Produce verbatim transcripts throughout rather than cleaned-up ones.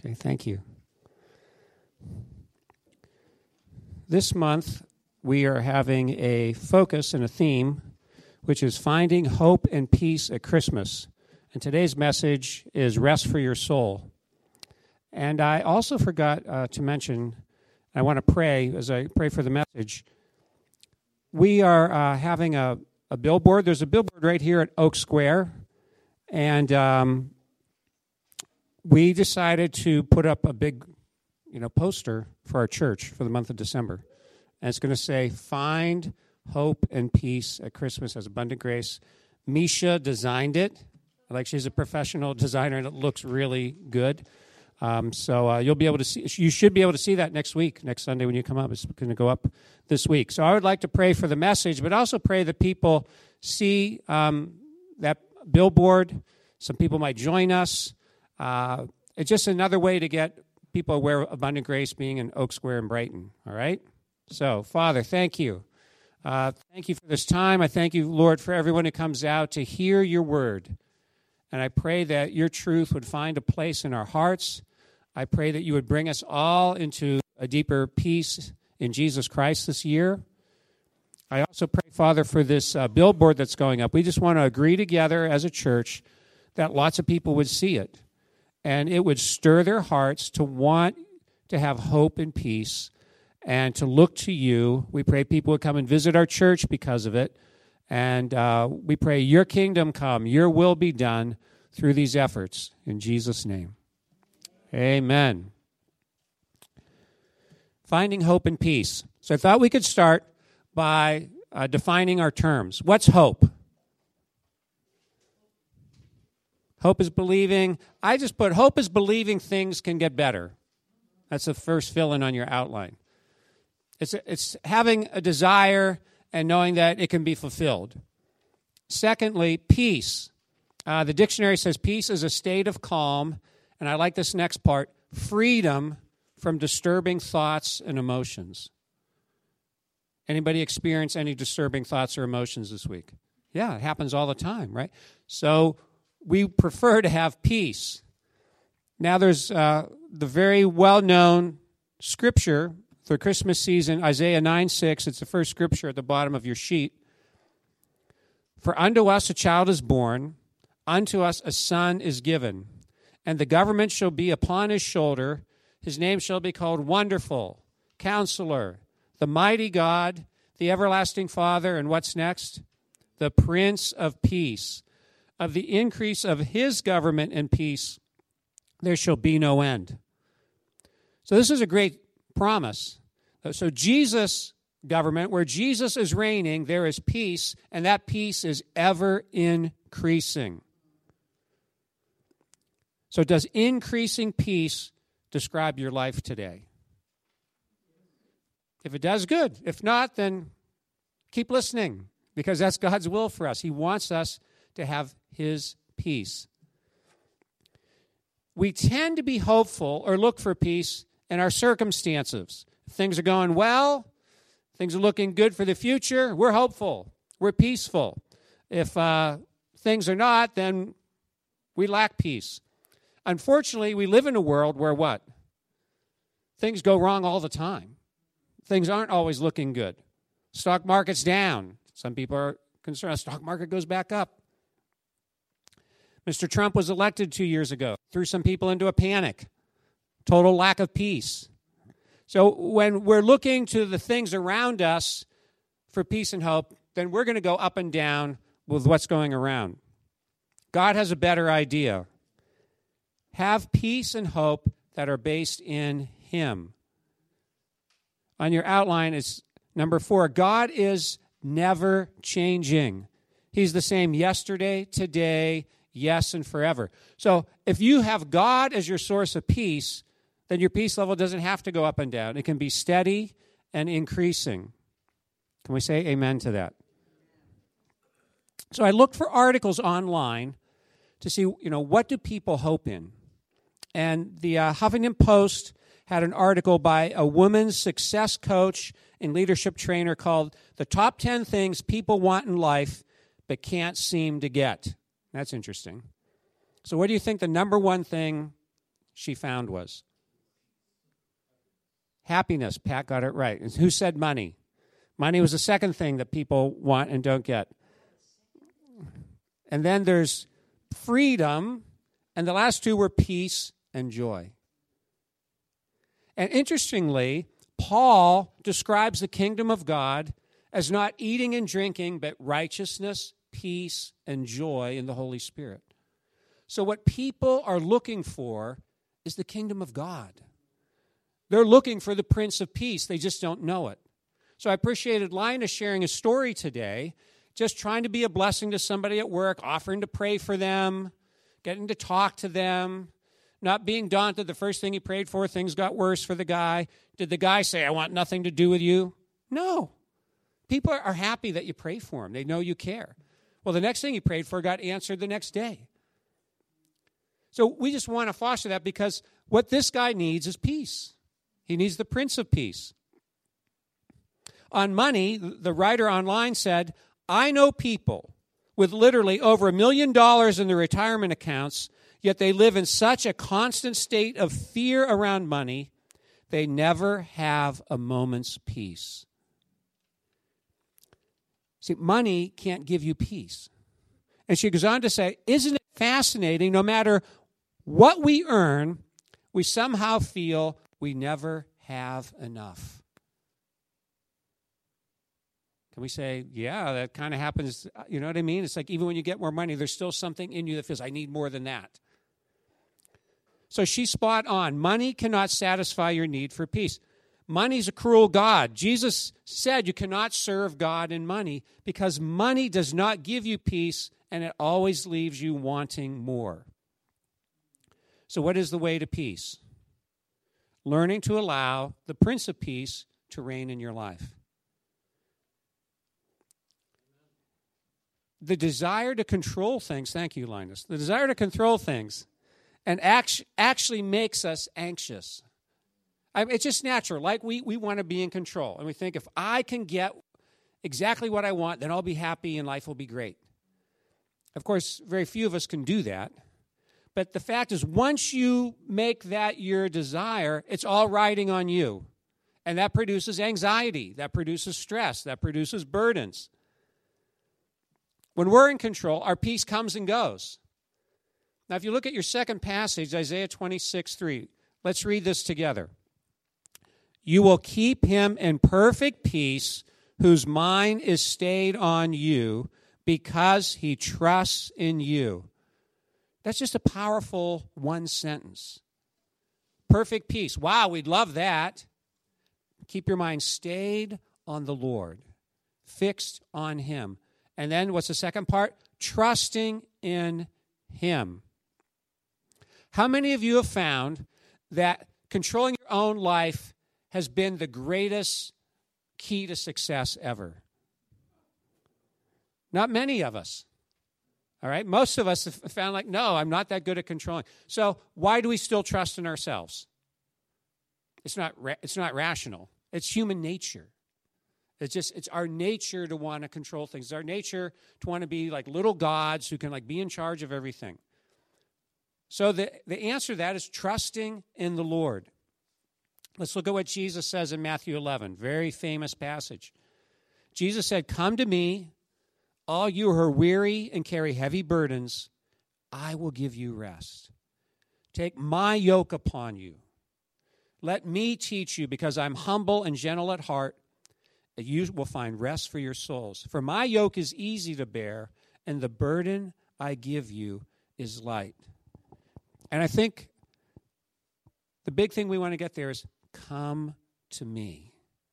Okay, thank you. This month, we are having a focus and a theme, which is finding hope and peace at Christmas. And today's message is rest for your soul. And I also forgot uh, to mention, I want to pray as I pray for the message. We are uh, having a, a billboard. There's a billboard right here at Oak Square. And um, we decided to put up a big, you know, poster for our church for the month of December. And it's going to say, find hope and peace at Christmas as Abundant Grace. Misha designed it. Like, she's a professional designer, and it looks really good. Um, so uh, you'll be able to see, you should be able to see that next week, next Sunday when you come up. It's going to go up this week. So I would like to pray for the message, but also pray that people see um, that billboard. Some people might join us. Uh, it's just another way to get people aware of Abundant Grace being in Oak Square in Brighton, all right? So, Father, thank you. Uh, thank you for this time. I thank you, Lord, for everyone who comes out to hear your word. And I pray that your truth would find a place in our hearts. I pray that you would bring us all into a deeper peace in Jesus Christ this year. I also pray, Father, for this uh, billboard that's going up. We just want to agree together as a church that lots of people would see it, and it would stir their hearts to want to have hope and peace and to look to you. We pray people would come and visit our church because of it. And uh, we pray your kingdom come, your will be done through these efforts. In Jesus' name, amen. Finding hope and peace. So I thought we could start by uh, defining our terms. What's hope? Hope is believing. I just put hope is believing things can get better. That's the first fill-in on your outline. It's it's having a desire and knowing that it can be fulfilled. Secondly, peace. Uh, the dictionary says peace is a state of calm, and I like this next part, freedom from disturbing thoughts and emotions. Anybody experience any disturbing thoughts or emotions this week? Yeah, it happens all the time, right? So we prefer to have peace. Now there's uh, the very well-known scripture for Christmas season, Isaiah nine six. It's the first scripture at the bottom of your sheet. For unto us a child is born, unto us a son is given, and the government shall be upon his shoulder. His name shall be called Wonderful, Counselor, the Mighty God, the Everlasting Father, and what's next? The Prince of Peace. Of the increase of his government and peace, there shall be no end. So this is a great promise. So Jesus' government, where Jesus is reigning, there is peace, and that peace is ever increasing. So does increasing peace describe your life today? If it does, good. If not, then keep listening, because that's God's will for us. He wants us to have his peace. We tend to be hopeful or look for peace in our circumstances. If things are going well, things are looking good for the future, we're hopeful, we're peaceful. If uh, things are not, then we lack peace. Unfortunately, we live in a world where what? Things go wrong all the time. Things aren't always looking good. Stock market's down. Some people are concerned the stock market goes back up. Mister Trump was elected two years ago, threw some people into a panic, total lack of peace. So when we're looking to the things around us for peace and hope, then we're going to go up and down with what's going around. God has a better idea. Have peace and hope that are based in him. On your outline is number four, God is never changing. He's the same yesterday, today, yes, and forever. So if you have God as your source of peace, then your peace level doesn't have to go up and down. It can be steady and increasing. Can we say amen to that? So I looked for articles online to see, you know, what do people hope in? And the uh, Huffington Post had an article by a woman's success coach and leadership trainer called The Top ten Things People Want in Life But Can't Seem to Get. That's interesting. So what do you think the number one thing she found was? Happiness. Pat got it right. And who said money? Money was the second thing that people want and don't get. And then there's freedom, and the last two were peace and joy. And interestingly, Paul describes the kingdom of God as not eating and drinking, but righteousness, peace, and joy in the Holy Spirit. So what people are looking for is the kingdom of God. They're looking for the Prince of Peace. They just don't know it. So I appreciated Linus sharing a story today, just trying to be a blessing to somebody at work, offering to pray for them, getting to talk to them, not being daunted. The first thing he prayed for, things got worse for the guy. Did the guy say, I want nothing to do with you? No. People are happy that you pray for them. They know you care. Well, the next thing he prayed for got answered the next day. So we just want to foster that because what this guy needs is peace. He needs the Prince of Peace. On money, the writer online said, I know people with literally over a million dollars in their retirement accounts, yet they live in such a constant state of fear around money, they never have a moment's peace. See, money can't give you peace. And she goes on to say, isn't it fascinating, no matter what we earn, we somehow feel we never have enough. Can we say, yeah, that kind of happens, you know what I mean? It's like even when you get more money, there's still something in you that feels, I need more than that. So she's spot on. Money cannot satisfy your need for peace. Money's a cruel God. Jesus said you cannot serve God in money because money does not give you peace and it always leaves you wanting more. So what is the way to peace? Learning to allow the Prince of Peace to reign in your life. The desire to control things, thank you, Linus, the desire to control things and act, actually makes us anxious. I, it's just natural. Like we, we want to be in control. And we think if I can get exactly what I want, then I'll be happy and life will be great. Of course, very few of us can do that. But the fact is, once you make that your desire, it's all riding on you. And that produces anxiety. That produces stress. That produces burdens. When we're in control, our peace comes and goes. Now, if you look at your second passage, Isaiah twenty-six three, let's read this together. You will keep him in perfect peace, whose mind is stayed on you, because he trusts in you. That's just a powerful one sentence. Perfect peace. Wow, we'd love that. Keep your mind stayed on the Lord, fixed on him. And then what's the second part? Trusting in him. How many of you have found that controlling your own life has been the greatest key to success ever? Not many of us. All right? Most of us have found like, no, I'm not that good at controlling. So why do we still trust in ourselves? It's not, ra- it's not rational. It's human nature. It's just, it's our nature to want to control things. It's our nature to want to be like little gods who can like be in charge of everything. So the, the answer to that is trusting in the Lord. Let's look at what Jesus says in Matthew eleven, very famous passage. Jesus said, come to me, all you who are weary and carry heavy burdens, I will give you rest. Take my yoke upon you. Let me teach you, because I'm humble and gentle at heart, that you will find rest for your souls. For my yoke is easy to bear, and the burden I give you is light. And I think the big thing we want to get there is, come to me.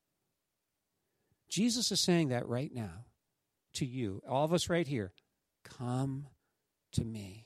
Jesus is saying that right now to you, all of us right here. Come to me.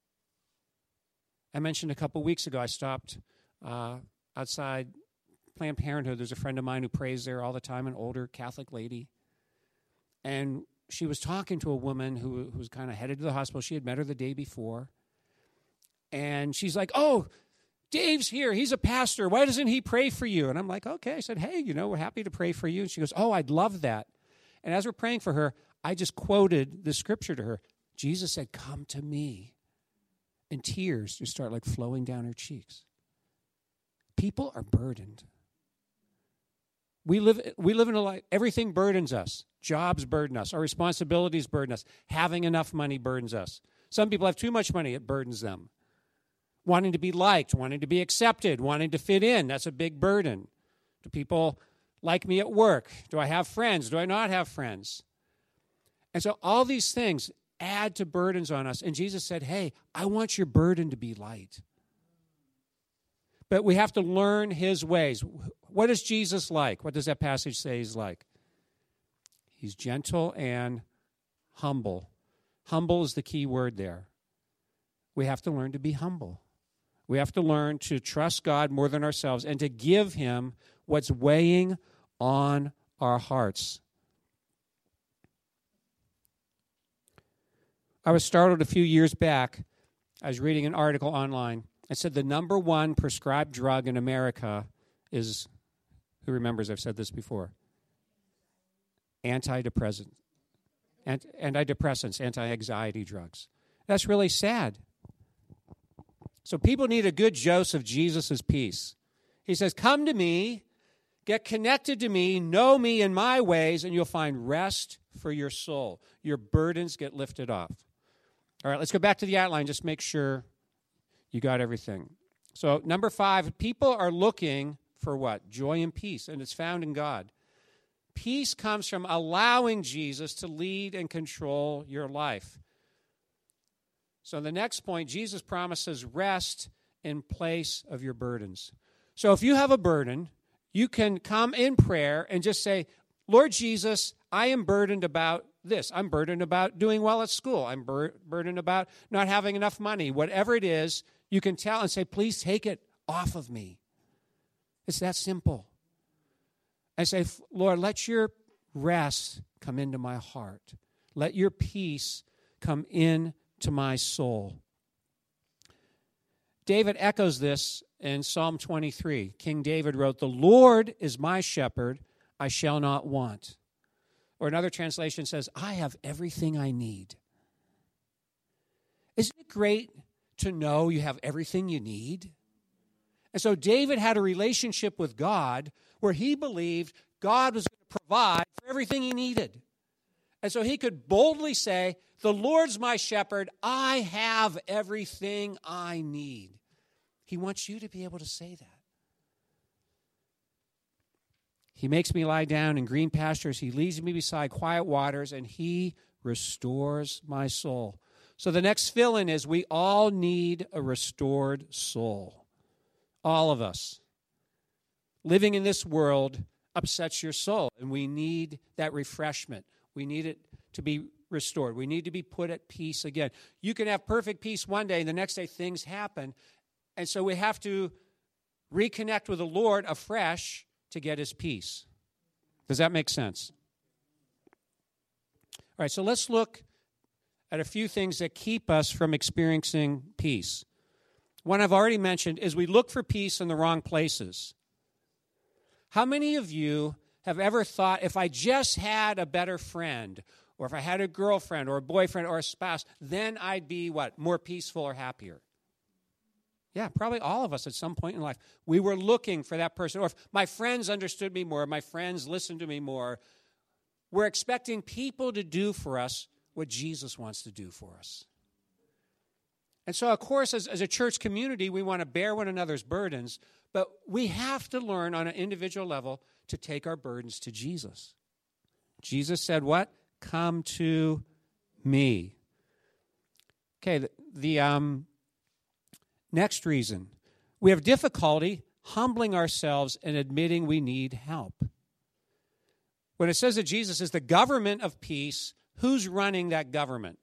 I mentioned a couple weeks ago, I stopped uh, outside Planned Parenthood. There's a friend of mine who prays there all the time, an older Catholic lady. And she was talking to a woman who, who was kind of headed to the hospital. She had met her the day before. And she's like, oh, Dave's here. He's a pastor. Why doesn't he pray for you? And I'm like, okay. I said, hey, you know, we're happy to pray for you. And she goes, oh, I'd love that. And as we're praying for her, I just quoted the scripture to her. Jesus said, come to me, and tears just start like flowing down her cheeks. People are burdened. We live, we live in a life, everything burdens us. Jobs burden us. Our responsibilities burden us. Having enough money burdens us. Some people have too much money, it burdens them. Wanting to be liked, wanting to be accepted, wanting to fit in, that's a big burden. Do people like me at work? Do I have friends? Do I not have friends? And so all these things add to burdens on us. And Jesus said, hey, I want your burden to be light. But we have to learn his ways. What is Jesus like? What does that passage say he's like? He's gentle and humble. Humble is the key word there. We have to learn to be humble. We have to learn to trust God more than ourselves and to give him what's weighing on our hearts. I was startled a few years back. I was reading an article online. It said the number one prescribed drug in America is, who remembers I've said this before? Antidepressant. Ant- antidepressants, anti-anxiety drugs. That's really sad. So people need a good dose of Jesus' peace. He says, come to me, get connected to me, know me in my ways, and you'll find rest for your soul. Your burdens get lifted off. All right, let's go back to the outline. Just make sure you got everything. So number five, people are looking for what? Joy and peace, and it's found in God. Peace comes from allowing Jesus to lead and control your life. So the next point, Jesus promises rest in place of your burdens. So if you have a burden, you can come in prayer and just say, Lord Jesus, I am burdened about this. I'm burdened about doing well at school. I'm bur- burdened about not having enough money. Whatever it is, you can tell and say, please take it off of me. It's that simple. And say, Lord, let your rest come into my heart. Let your peace come into my soul. David echoes this in Psalm twenty-three. King David wrote, the Lord is my shepherd, I shall not want. Or another translation says, I have everything I need. Isn't it great to know you have everything you need? And so David had a relationship with God where he believed God was going to provide for everything he needed. And so he could boldly say, the Lord's my shepherd, I have everything I need. He wants you to be able to say that. He makes me lie down in green pastures. He leads me beside quiet waters, and he restores my soul. So the next fill-in is we all need a restored soul. All of us. Living in this world upsets your soul, and we need that refreshment. We need it to be restored. We need to be put at peace again. You can have perfect peace one day, and the next day things happen. And so we have to reconnect with the Lord afresh to get his peace. Does that make sense? All right, so let's look at a few things that keep us from experiencing peace. One I've already mentioned is we look for peace in the wrong places. How many of you have ever thought, if I just had a better friend, or if I had a girlfriend or a boyfriend or a spouse, then I'd be, what, more peaceful or happier? Yeah, probably all of us at some point in life. We were looking for that person. Or if my friends understood me more, my friends listened to me more. We're expecting people to do for us what Jesus wants to do for us. And so, of course, as, as a church community, we want to bear one another's burdens, but we have to learn on an individual level to take our burdens to Jesus. Jesus said what? Come to me. Okay, the, the um, next reason. We have difficulty humbling ourselves and admitting we need help. When it says that Jesus is the government of peace, who's running that government?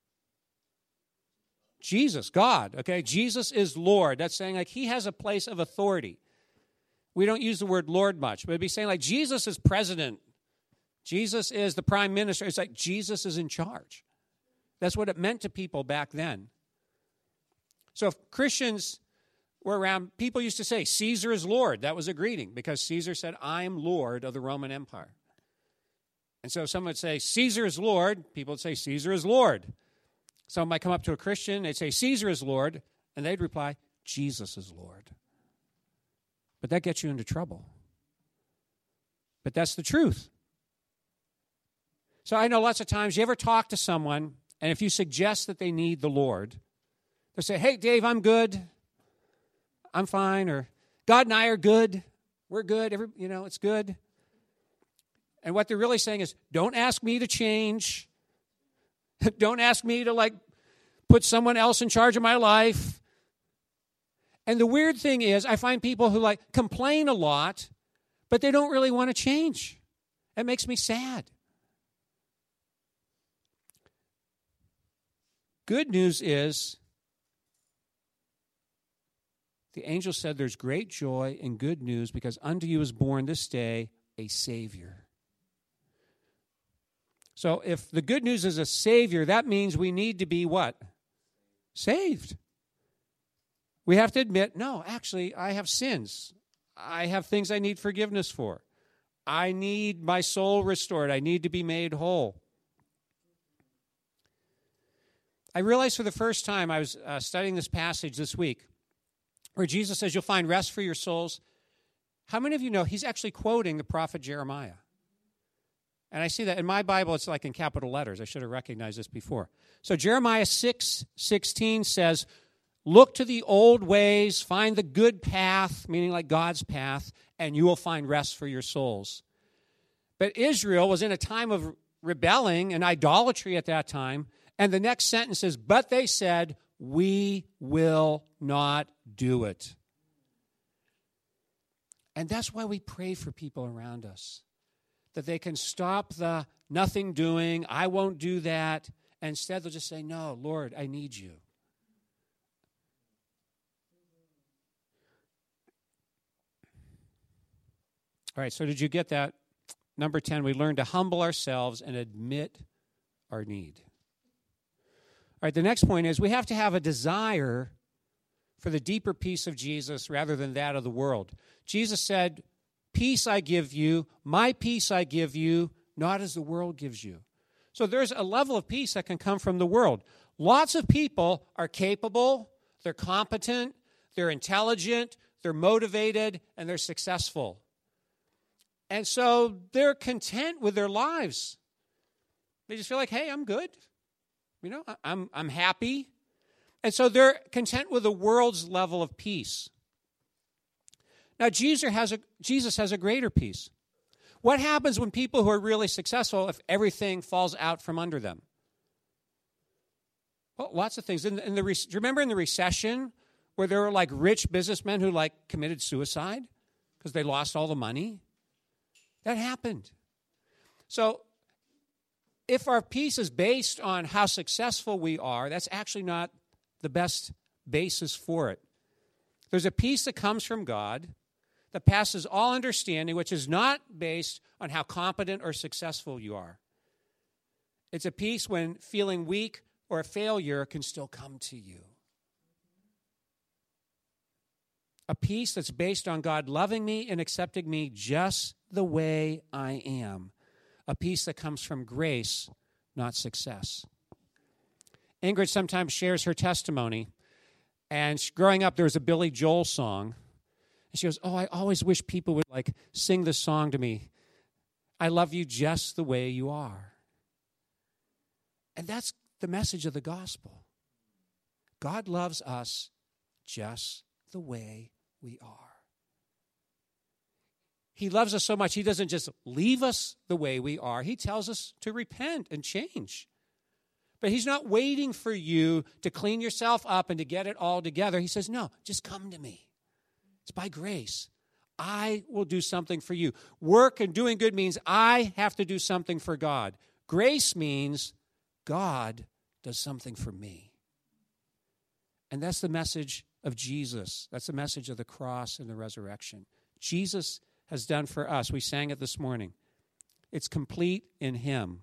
Jesus, God, okay? Jesus is Lord. That's saying like he has a place of authority. We don't use the word Lord much, but it'd be saying like Jesus is president. Jesus is the prime minister. It's like Jesus is in charge. That's what it meant to people back then. So if Christians were around, people used to say, Caesar is Lord. That was a greeting because Caesar said, I'm Lord of the Roman Empire. And so if someone would say, Caesar is Lord, people would say, Caesar is Lord. Someone might come up to a Christian, they'd say, Caesar is Lord, and they'd reply, Jesus is Lord. But that gets you into trouble. But that's the truth. So I know lots of times you ever talk to someone, and if you suggest that they need the Lord, they'll say, hey, Dave, I'm good. I'm fine. Or God and I are good. We're good. Every, you know, it's good. And what they're really saying is, don't ask me to change. Don't ask me to, like, put someone else in charge of my life. And the weird thing is, I find people who, like, complain a lot, but they don't really want to change. That makes me sad. Good news is, the angel said there's great joy and good news because unto you is born this day a Savior. So if the good news is a Savior, that means we need to be what? Saved. We have to admit, no, actually, I have sins. I have things I need forgiveness for. I need my soul restored. I need to be made whole. I realized for the first time, I was uh, studying this passage this week, where Jesus says you'll find rest for your souls. How many of you know he's actually quoting the prophet Jeremiah? And I see that in my Bible, it's like in capital letters. I should have recognized this before. So Jeremiah six sixteen says, look to the old ways, find the good path, meaning like God's path, and you will find rest for your souls. But Israel was in a time of rebelling and idolatry at that time. And the next sentence is, but they said, we will not do it. And that's why we pray for people around us, that they can stop the nothing doing, I won't do that. And instead, they'll just say, no, Lord, I need you. All right, so did you get that? Number ten, we learn to humble ourselves and admit our need. All right, the next point is we have to have a desire for the deeper peace of Jesus rather than that of the world. Jesus said, peace I give you, my peace I give you, not as the world gives you. So there's a level of peace that can come from the world. Lots of people are capable, they're competent, they're intelligent, they're motivated, and they're successful. And so they're content with their lives. They just feel like, hey, I'm good. You know, I'm I'm happy. And so they're content with the world's level of peace. Now, Jesus has a, Jesus has a greater peace. What happens when people who are really successful, if everything falls out from under them? Well, lots of things. In the, in the, do you remember in the recession where there were like rich businessmen who like committed suicide because they lost all the money? That happened. So if our peace is based on how successful we are, that's actually not the best basis for it. There's a peace that comes from God that passes all understanding, which is not based on how competent or successful you are. It's a peace when feeling weak or a failure can still come to you. A peace that's based on God loving me and accepting me just the way I am. A peace that comes from grace, not success. Ingrid sometimes shares her testimony. And she, growing up, there was a Billy Joel song. And she goes, oh, I always wish people would like sing this song to me. I love you just the way you are. And that's the message of the gospel. God loves us just the way we are. He loves us so much, he doesn't just leave us the way we are. He tells us to repent and change. But he's not waiting for you to clean yourself up and to get it all together. He says, no, just come to me. It's by grace. I will do something for you. Work and doing good means I have to do something for God. Grace means God does something for me. And that's the message of Jesus. That's the message of the cross and the resurrection. Jesus has done for us. We sang it this morning. It's complete in him.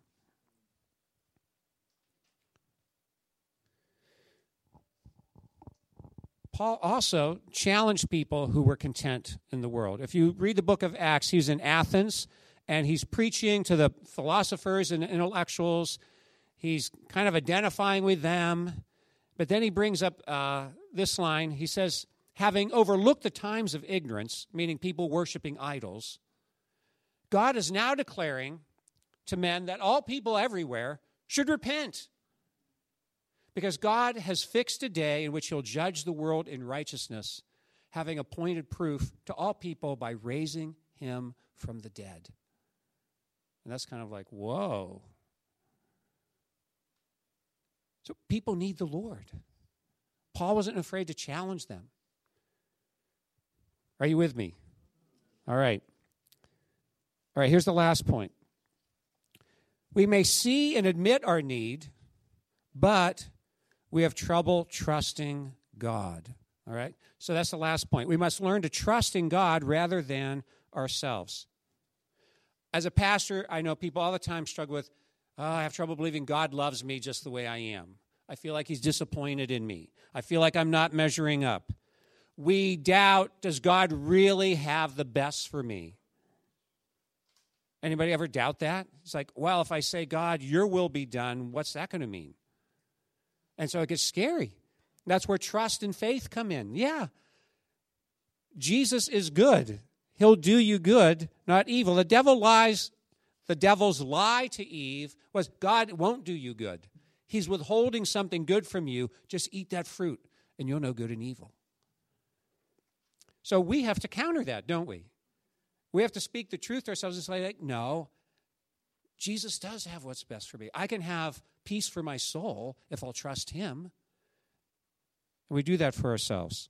Paul also challenged people who were content in the world. If you read the book of Acts, he's in Athens, and he's preaching to the philosophers and intellectuals, He's kind of identifying with them. But then he brings up uh, this line. He says, having overlooked the times of ignorance, meaning people worshiping idols, God is now declaring to men that all people everywhere should repent. Because God has fixed a day in which he'll judge the world in righteousness, having appointed proof to all people by raising him from the dead. And that's kind of like, whoa. So people need the Lord. Paul wasn't afraid to challenge them. Are you with me? All right. All right, here's the last point. We may see and admit our need, but we have trouble trusting God. All right? So that's the last point. We must learn to trust in God rather than ourselves. As a pastor, I know people all the time struggle with, oh, I have trouble believing God loves me just the way I am. I feel like he's disappointed in me. I feel like I'm not measuring up. We doubt, does God really have the best for me? Anybody ever doubt that? It's like, well, if I say, God, your will be done, what's that going to mean? And so it gets scary. That's where trust and faith come in. Yeah, Jesus is good. He'll do you good, not evil. The devil lies, the devil's lie to Eve was God won't do you good. He's withholding something good from you. Just eat that fruit, and you'll know good and evil. So we have to counter that, don't we? We have to speak the truth to ourselves and say, like, no, Jesus does have what's best for me. I can have peace for my soul if I'll trust him. And we do that for ourselves.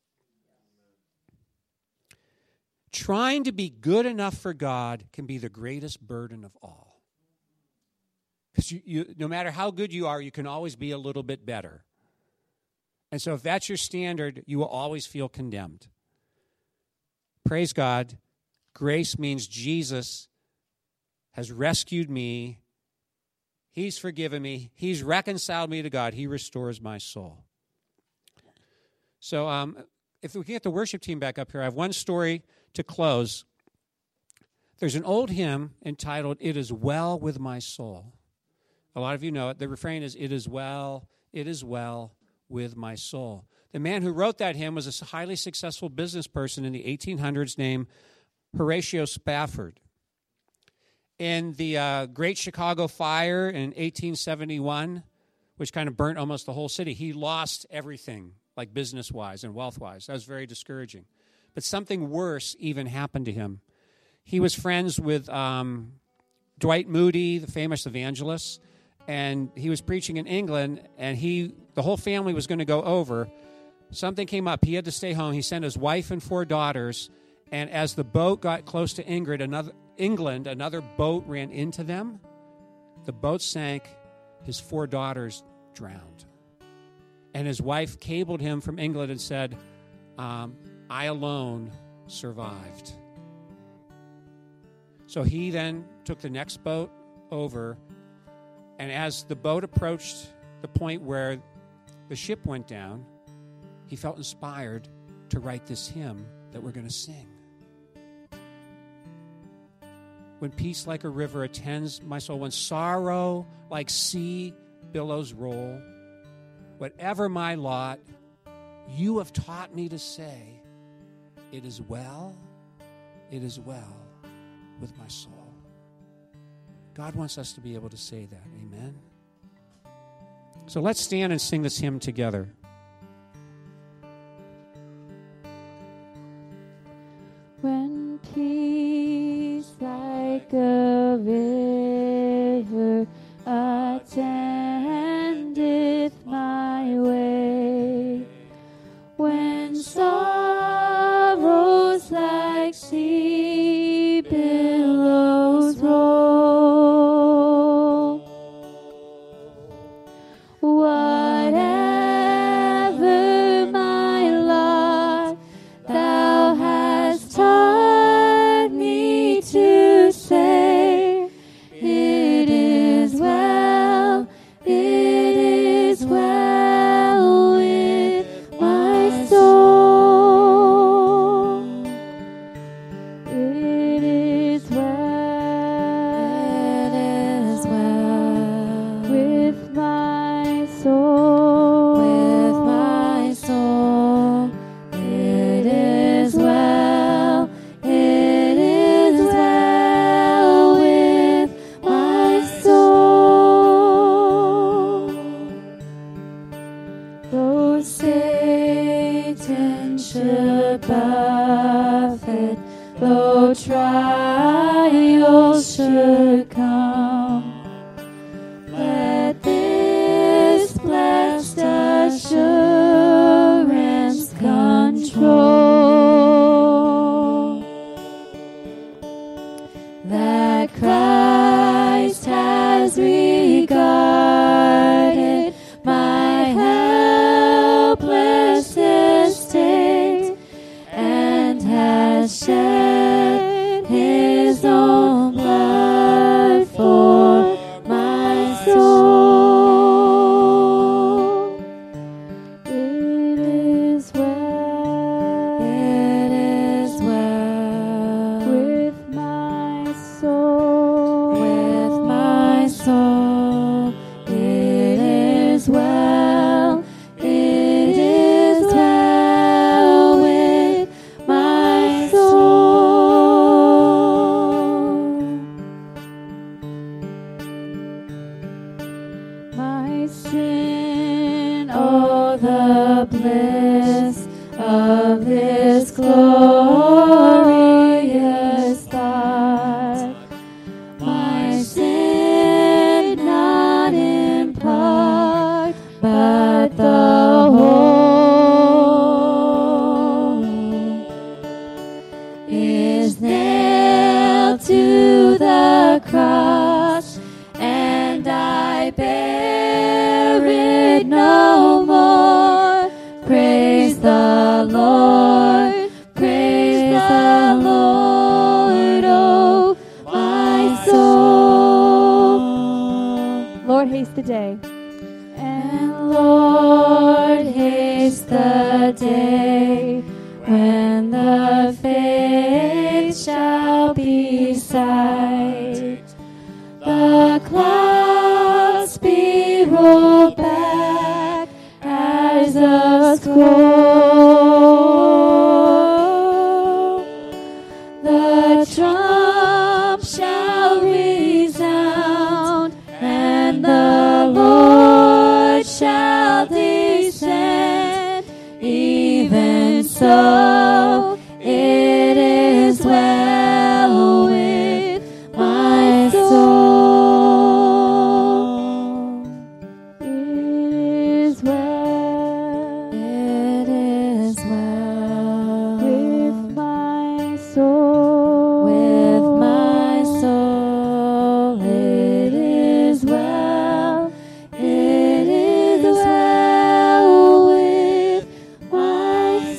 Trying to be good enough for God can be the greatest burden of all. Because you, you, no matter how good you are, you can always be a little bit better. And so if that's your standard, you will always feel condemned. Praise God. Grace means Jesus has rescued me. He's forgiven me. He's reconciled me to God. He restores my soul. So um, if we can get the worship team back up here, I have one story to close. There's an old hymn entitled, It Is Well With My Soul. A lot of you know it. The refrain is, It is well, it is well with my soul. The man who wrote that hymn was a highly successful business person in the eighteen hundreds named Horatio Spafford. In the uh, Great Chicago Fire in eighteen seventy-one, which kind of burnt almost the whole city, he lost everything, like business-wise and wealth-wise. That was very discouraging. But something worse even happened to him. He was friends with um, Dwight Moody, the famous evangelist, and he was preaching in England, and he, the whole family was going to go over. Something came up. He had to stay home. He sent his wife and four daughters, and as the boat got close to Ingrid, another, England, another boat ran into them. The boat sank. His four daughters drowned. And his wife cabled him from England and said, um, I alone survived. So he then took the next boat over, and as the boat approached the point where the ship went down, he felt inspired to write this hymn that we're going to sing. When peace like a river attends my soul, when sorrow like sea billows roll, whatever my lot, you have taught me to say, it is well, it is well with my soul. God wants us to be able to say that. Amen. So let's stand and sing this hymn together. When peace like a river attendeth my way, when sorrows like sea billows roll, whatever my lot, thou hast taught me to say, it is well, it is well with my soul. prophet, though trials should come, let this blessed assurance control, that Christ has regarded my helpless estate and has shed his own blood for my soul. It is well, it is well with my soul, with my soul. It is well, it is well with my soul. My sin, oh, the bliss of this glorious thought. My sin, not in part, but the whole, is nailed to the cross, and I bear it no more. Praise the Lord, praise the Lord, oh my soul. Lord, haste the day. And Lord, haste the day when the faith shall be sight. The clouds be rolled back as a scroll. The trump shall resound, and the Lord shall descend. Even so, it is well with my soul. It is well, it is well with my soul, with my soul. It is well, it is well with my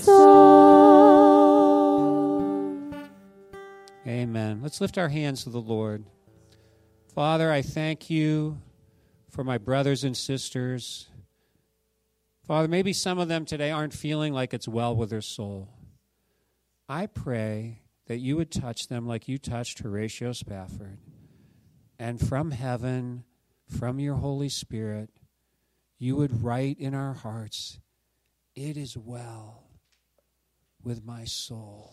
soul. Amen. Let's lift our hands to the Lord. Father, I thank you for my brothers and sisters. Father, maybe some of them today aren't feeling like it's well with their soul. I pray that you would touch them like you touched Horatio Spafford. And from heaven, from your Holy Spirit, you would write in our hearts, it is well with my soul.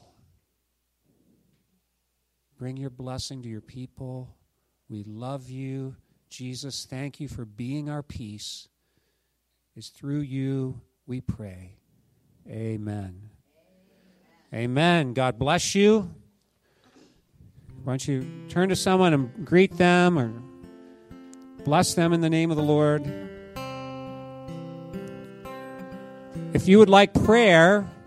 Bring your blessing to your people. We love you. Jesus, thank you for being our peace. It's through you we pray. Amen. Amen. Amen. God bless you. Why don't you turn to someone and greet them or bless them in the name of the Lord. If you would like prayer,